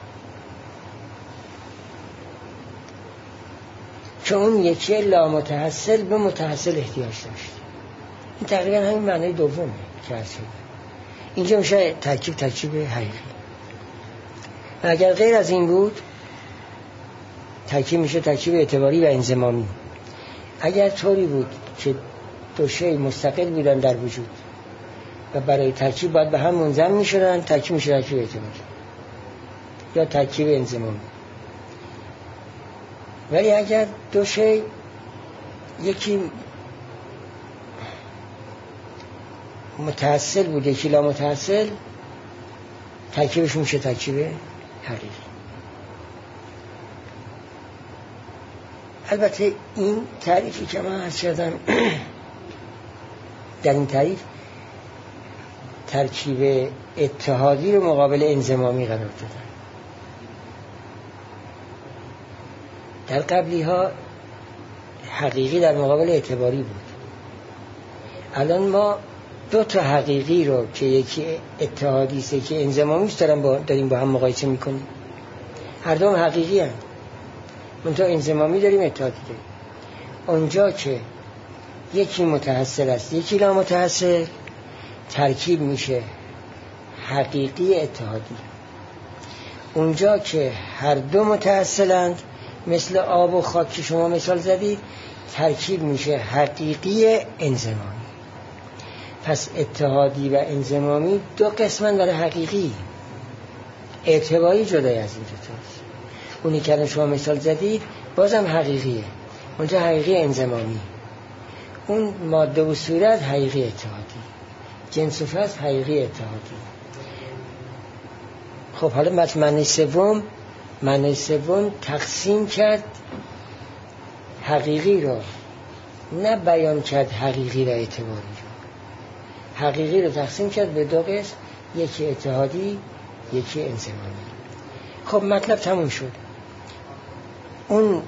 چون اون یکی لا متحصل به متحصل احتیاج داشت. این تقریبا همین معنی دومه که هست. اینجا میشه ترکیب ترکیب حقیقی. و اگر غیر از این بود ترکیب میشه ترکیب اعتباری و انضمامی. اگر طوری بود که دو شی مستقل بودن در وجود و برای ترکیب باید به هم منضم میشدن، ترکیب میشه ترکیب اعتباری. یا ترکیب انضمامی. ولی اگر دو شی یکی متصل بود یکی لا متصل، ترکیبش میشه ترکیب حقیقی. البته این تعریفی که من عرض کردم در این تعریف ترکیب اتحادی رو مقابل انضمامی قرار دادن. در قبلی ها حقیقی در مقابل اعتباری بود. الان ما دو تا حقیقی رو که یکی اتحادی است یکی انضمامی است داریم با هم مقایسه میکنیم. هر دو هم حقیقی هستند. منتها انضمامی داریم اتحادی داریم. اونجا که یکی متحصل است یکی لا متحصل، ترکیب میشه حقیقی اتحادی. اونجا که هر دو متحصلند مثل آب و خاک که شما مثال زدید، ترکیب میشه حقیقی انضمامی. پس اتحادی و انضمامی دو قسمن برای حقیقی. اعتباری جدای از این دوتاست. اونی که شما مثال زدید بازم حقیقیه، اونجا حقیقی انضمامی. اون ماده و صورت حقیقی اتحادی، جنس و فصل حقیقی اتحادی. خب حالا معنی سوم معنی سوم تقسیم کرد حقیقی رو، نه بیان کرد حقیقی را اعتباری رو. حقیقی رو تقسیم کرد به دو قسم، یکی اتحادی یکی انضمامی. خب مطلب تموم شد. اون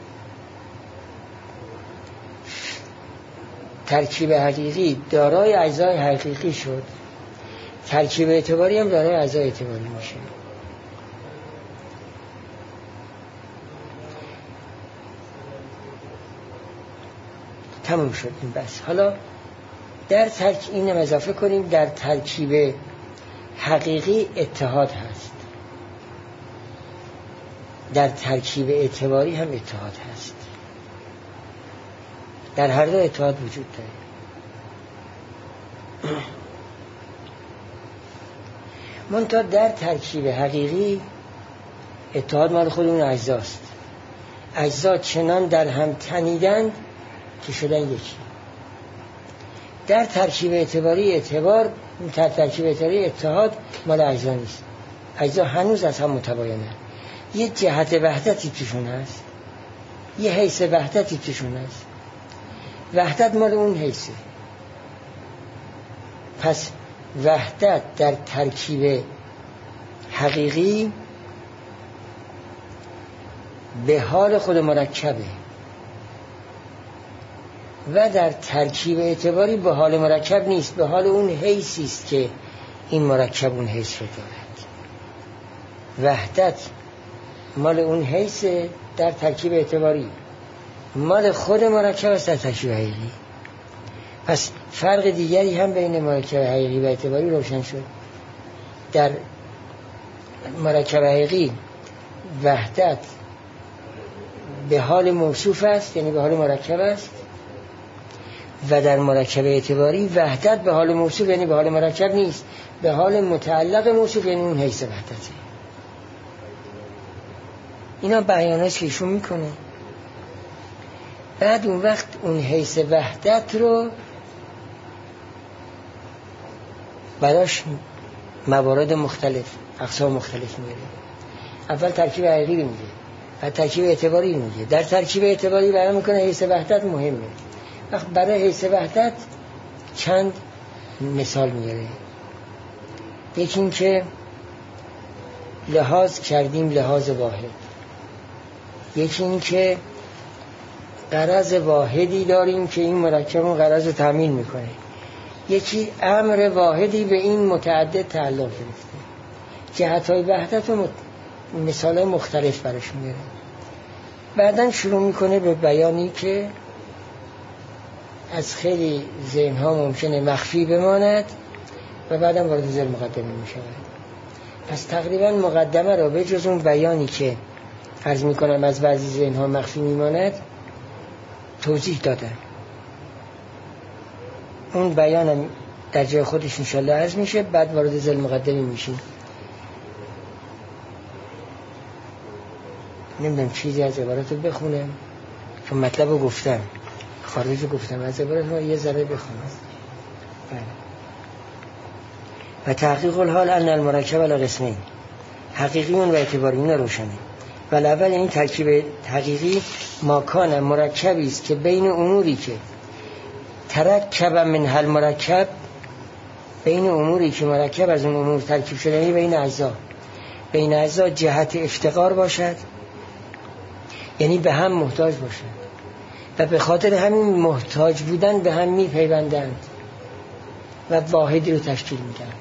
ترکیب حقیقی دارای اجزای حقیقی شد، ترکیب اعتباری هم دارای اجزای اعتباری میشه. تموم شد این بس. حالا در ترکیب اینم اضافه کنیم، در ترکیب حقیقی اتحاد هست، در ترکیب اعتباری هم اتحاد هست. در هر دو اتحاد وجود داره. منتها در ترکیب حقیقی اتحاد مال خود اون اجزاست. اجزا چنان در هم تنیدند که شدن یکی. در ترکیب اعتباری اعتبار در ترکیب اعتباری اتحاد مال اجزا نیست. اجزا هنوز از هم متباینه. یه جهت وحدتی توشون هست، یه حیث وحدتی توشون هست. وحدت مال اون حیثه. پس وحدت در ترکیب حقیقی به حال خود مرکبه و در ترکیب اعتباری به حال مرکب نیست، به حال اون حیثی است که این مرکب اون حیث رو دارد. وحدت مال اون حیث در ترکیب اعتباری، مال خود مرکب است در ترکیب حقیقی. پس فرق دیگری هم بین مرکب حقیقی و اعتباری روشن شد. در مرکب حقیقی وحدت به حال موصوف است، یعنی به حال مرکب است، و در مرکب اعتباری وحدت به حال موصوف یعنی به حال مرکب نیست، به حال متعلق موصوف یعنی اون حیث وحدته. اینا بیاناتی که ایشون میکنه. بعد اون وقت اون حیث وحدت رو براش موارد مختلف، اقسام مختلف میاره. اول ترکیب حقیقی رو میگه، بعد ترکیب اعتباری رو میگه. در ترکیب اعتباری بیان میکنه حیث وحدت مهمه. وقت برای حیث وحدت چند مثال میاره. یکی این که لحاظ کردیم لحاظ واحد، یکی این که غرض واحدی داریم که این مرکب اون غرض رو تامین میکنه، یکی امر واحدی به این متعدد تعلق گرفته. جهت‌های وحدت و مثال مختلف براش میاره. بعدن شروع میکنه به بیانی که از خیلی ذهن‌ها ممکنه مخفی بماند و بعدم وارد ذیل مقدمه میشود. پس تقریبا مقدمه رو به جز اون بیانی که عرض میکنم از بعضی ذهن‌ها مخفی میماند توضیح دادن. اون بیانم در جای خودش انشالله عرض میشه، بعد وارد ذیل مقدمه میشیم. نمیدونم چیزی از عبارت رو بخونم که مطلب رو گفتم خارج رو گفتم، از عبارت رو یه ذره بخونم. و تحقیق الحال ان المرکب علی قسمین، حقیقیون و اعتباریون روشنه. و اول این ترکیب حقیقی ماکان مرکبی است که بین اموری که ترکب من هل مرکب، بین اموری که مرکب از اون امور ترکیب شدنی بین اجزا، بین اجزا جهت افتقار باشد، یعنی به هم محتاج باشد و به خاطر همین محتاج بودن به هم می پیوندند و واحدی رو تشکیل میدن.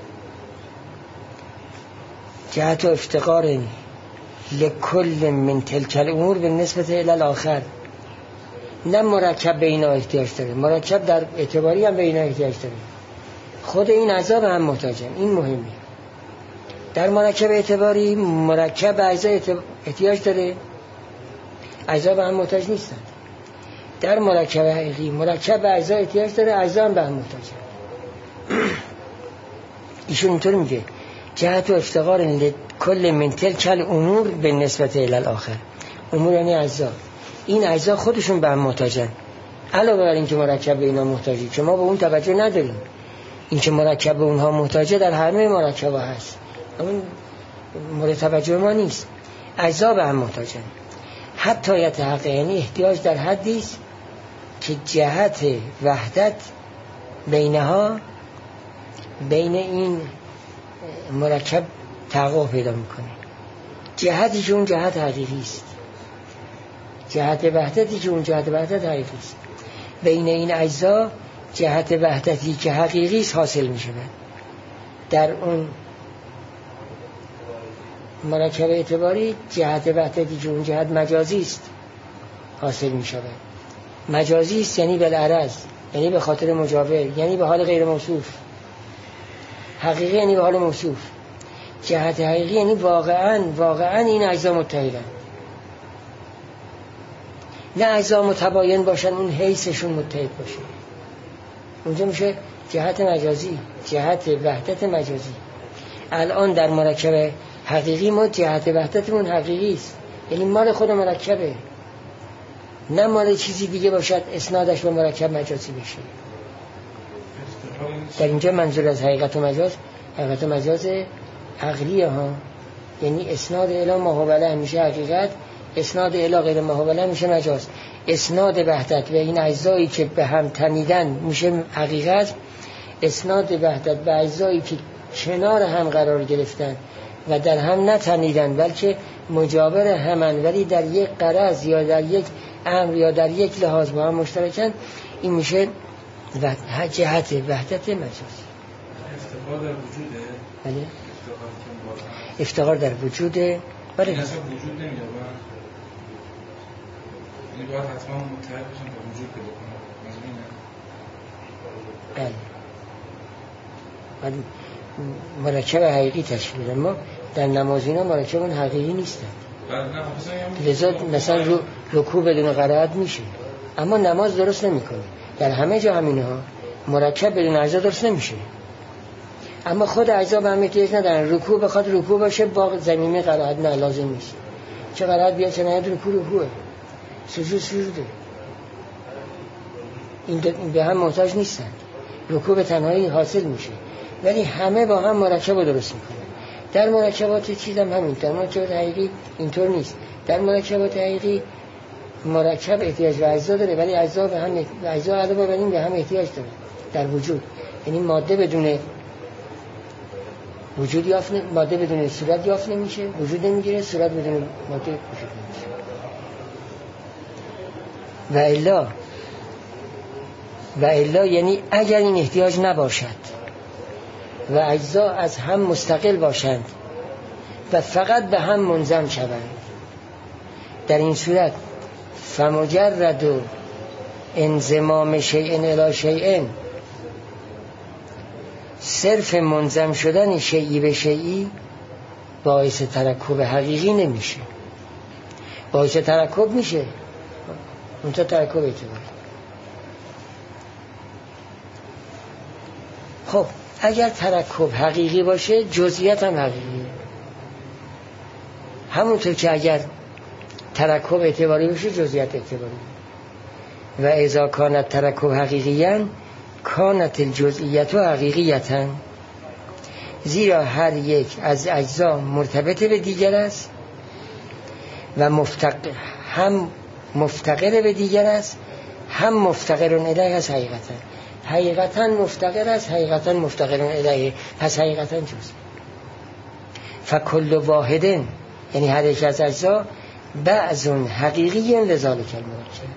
جهت افتقار لکل من تلک الامور به نسبت الی الاخر، نه مرکب به اینا احتیاج داره، مرکب در اعتباری هم به اینا احتیاج داره، خود این اعضا به هم محتاجن. این مهمه. در مرکب اعتباری مرکب به اعضا احتیاج داره، اعضا به هم محتاج نیستن. در مرکب حقیقی مرکب به اعضا احتیاج داره، اعضا هم به هم محتاجن. ایشون اینطور میگه جهت و افتقار کل من تلک الامور به نسبت الی الاخر. امور یعنی اجزا، این اجزا خودشون به هم محتاجن، علاوه بر این که مرکب به اینا محتاجی که ما به اون توجه نداریم. این که مرکب به اونها محتاجه در همه مرکب‌ها هست، اون مورد توجه ما نیست. اجزا به هم محتاجن. حتی یتحقق، یعنی احتیاج در حدی است که جهت وحدت بینها، بین این مرکب تحقق پیدا میکنه. جهتی که اون جهت حقیقی است، جهت وحدتی که اون جهت وحدت حقیقی است، بین این اجزا جهت وحدتی که حقیقی است حاصل میشه. در اون مرکب اعتباری جهت وحدتی که اون جهت مجازی است حاصل میشه. مجازی است یعنی بالعرض، یعنی به خاطر مجاور، یعنی به حال غیر موصوف. حقیقی یعنی به حال موصوف. جهت حقیقی یعنی واقعا واقعا این اجزا متحدن، نه اجزا متباین باشن اون حیثشون متحد باشه. اونجا میشه جهت مجازی، جهت وحدت مجازی. الان در مرکب حقیقی ما جهت وحدتمون حقیقی است، یعنی مال خود مرکبه، نه مال چیزی دیگه باشد اسنادش به مرکب مجازی بشه. در اینجا منظور از حقیقت و مجاز، حقیقت و مجاز عقلیه ها، یعنی اسناد الی ما هو بله میشه حقیقت، اسناد الی غیر ما هو بله میشه مجاز. اسناد وحدت و این اجزایی که به هم تنیدن میشه حقیقت، اسناد وحدت به اجزایی که کنار هم قرار گرفتن و در هم نتنیدن بلکه مجاور همن ولی در یک غرض یا در یک امر یا در یک لحاظ با هم مشترکن، این میشه جهت وحدت مجازی. افتقار در وجوده؟ بله. افتقار در وجوده. بله. این اصلا وجود نمیده با یعنی باید حتما متحد بشن تا وجود پیدا کنه. بله. بله. مرکب حقیقی تشکیل میدن. ما در نماز اینا مرکب اون حقیقی نیستن. لذا مثلا رو رکوع بدون قرائت میشه، اما نماز درست نمیکنه. در همه جا همینه ها، مرکب بدون اجزا درست نمیشه. اما خود اجزا به هم احتیاج ندارن. رکوع بخواد رکوع باشه با زمینه قرائت نه لازم نیست. چه قرائت بیاد چه نه، رکوع رکوعه، سجود سجوده. این به هم محتاج نیستن. رکوع به تنهایی حاصل میشه، ولی همه با هم مرکب درست میکنه. در مرکبات چیز هم همین، در مرکبات حقیقی اینطور نیست. در مرکبات حقیقی مرکب احتیاج به اجزا داره ولی اجزا به هم اجزا علاوه بر این به هم احتیاج داره در وجود. یعنی ماده بدون وجود یافت، ماده بدون صورت یافت نمیشه، وجود نمیگیره، صورت بدون ماده وجود نمیشه. و الا و الا یعنی اگر این احتیاج نباشد و اجزا از هم مستقل باشند و فقط به هم منضم شوند، در این صورت فمجرد و انضمام شیء الی شیء، صرف منضم شدن شیئی به شیئی باعث ترکب حقیقی نمیشه. باعث ترکب میشه، اون تا ترکب اعتباری. خب اگر ترکب حقیقی باشه جزئیات هم حقیقیه. همونطور که اگر ترکب اعتباری بشه جزئیات اعتباری و اذا کانت ترکب حقیقیاً کانت الجزئیت و حقیقیتاً، زیرا هر یک از اجزا مرتبط به دیگر است و مفتقر هم مفتقر به دیگر است هم مفتقرون الیه است. حقیقتا حقیقتا مفتقر است، حقیقتا مفتقرون الیه، پس حقیقتا جز. فکل واحد یعنی هر یک از اجزا بعض حقیقی لذالک المرکب،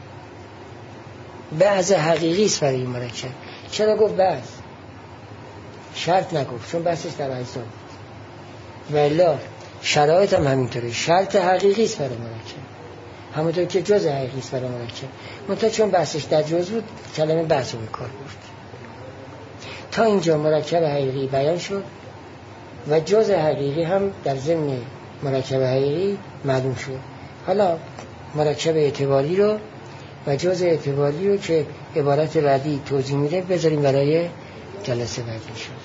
بعض حقیقی است برای این مرکب. چرا گفت بعض؟ شرط نگفت، چون بحثش در اجزا بود. والا شرایط هم همینطوره، شرط حقیقی است برای مرکب، همونطور که جز حقیقی است برای مرکب. منتها چون بحثش در جز بود کلمه بحث رو به کار برد. تا اینجا مرکب حقیقی بیان شد و جز حقیقی هم در ضمن مرکب حقیقی معلوم شد. حالا مرکب اعتباری رو و جز اعتباری رو که عبارت بعدی توضیح میده بذاریم برای جلسه بعدی شد.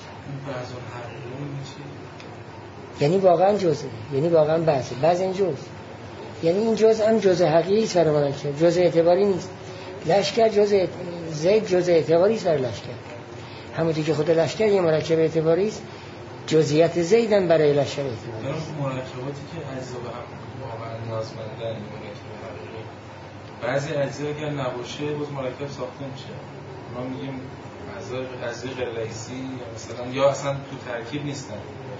یعنی واقعا جزه، یعنی واقعا بحثه، بعض این جز، یعنی این جز هم جز حقیقی است برای مرکب، جز اعتباری نیست. لشکر جز اعت... زید جز اعتباری است برای لشکر، همونطور که خود لشکر یه مرکب اعتباری است، جزئیات زید هم برای لشکر اعتباری است. مرکباتی که اجزا به هم واقعا نیازمندن، بعضی اجزا اگر نباشه باز مرکب ساخته میشه. ما میگیم اجزا اجزا غیر رئیسی یا مثلا یا اصلا تو ترکیب نیستن.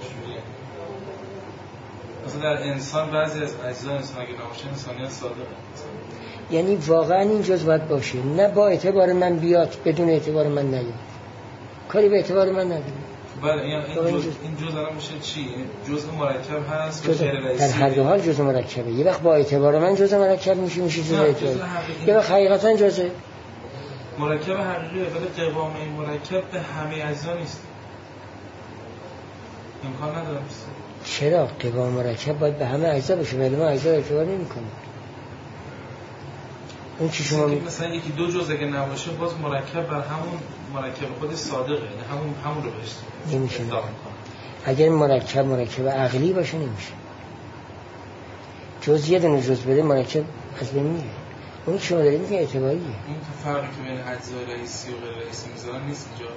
مثلا در انسان بعضی از اجزا انسان اگه نباشه انسانیت صادقه. یعنی واقعا این جز باید باشه، نه با اعتبار من بیاد بدون اعتبار من نیاد، کاری به اعتبار من نداره. بله این این جز این جز الان میشه چی؟ جزء مرکب هست و غیر رئیسی. در هر دو حال جزء مرکبه. یه وقت با اعتبار من جزء مرکب میشه میشه جزء اعتباری. یه وقت حقیقتا جزء مرکب حقیقیه ولی قوام این مرکب به همه اجزا نیست. امکان نداره. چرا قوام مرکب باید به همه اجزا بشه ولی ما اجزا اعتبار نمی‌کنیم. اون چی شما می... مثلا یکی دو جزء اگه نباشه باز مرکب بر همون مرکب خودش صادقه، یعنی همون همون رو بهش نمیشه. اگر مرکب مرکب عقلی باشه نمیشه. جز یه دونه جز بده مرکب از بین میره. اون شما دارید میگه اعتباریه. اون فرقی که بین اجزای رئیسی و غیر رئیسی میذارن نیست اینجا.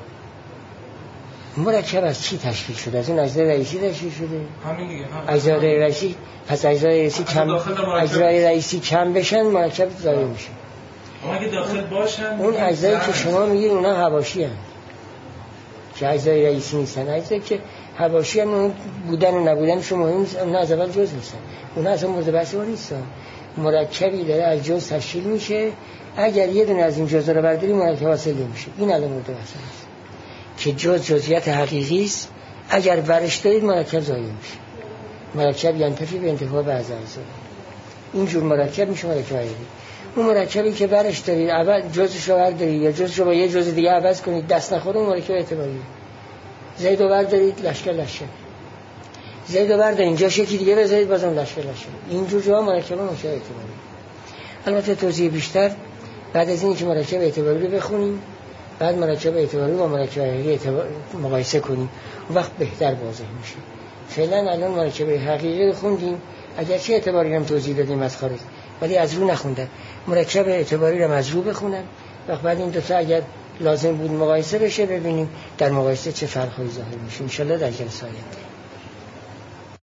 مرکب از چی تشکیل شده؟ از اون اجزای رئیسی تشکیل شده. همین دیگه. اجزای رئیسی پس اجزای رئیسی کم اجزای رئیسی کم بشن مرکب ضایع میشه. اگه داخل باشن اون اجزایی که شما میگید اونا حواشی هستند. که اجزای رئیسی نیستن، اجزایی که حواشی هستند اون بودن و نبودنشون مهم نیست، اون از اول جز نیستن. اون اصلا مورد بحث ما نیستن. مرکبی داره از جز تشکیل میشه، اگر یه دونه از این جزء رو برداری مرکب حاصل میشه. این الان مورد بحث است که جز جزئیات حقیقی است، اگر ورش دارید مرکب ضایع میشه. مرکب ینتفی به انتفاع بعض اجزا. این جور مرکب میشه مرکب حقیقی. اون مرکبی که برش دارید اول جزش رو بردارید یا جزش رو با یه جز دیگه عوض کنید دست نخوره اون مرکب اعتباریه. زید رو بردارید لشکر لشکر، زید رو بردارید جاش یکی دیگه بذارید بازم لشکر لشکر. این جور جاها مرکب مرکب اعتباریه. البته توضیح بیشتر بعد از این که مرکب اعتباری رو بخونیم، بعد مرکب اعتباری با مرکب حقیقی اعتبار مقایسه کنیم، اون وقت بهتر واضح میشه. فعلا الان مرکب حقیقی رو خوندیم، اگر چه اعتباری هم توضیح دادیم از خارج ولی از رو نخوندن. مرکب اعتباری رو از رو بخونن، وقت بعد این دو تا اگر لازم بود مقایسه بشه ببینیم در مقایسه چه فرق‌هایی ظاهر میشه. ان شاء الله در جلسه آینده.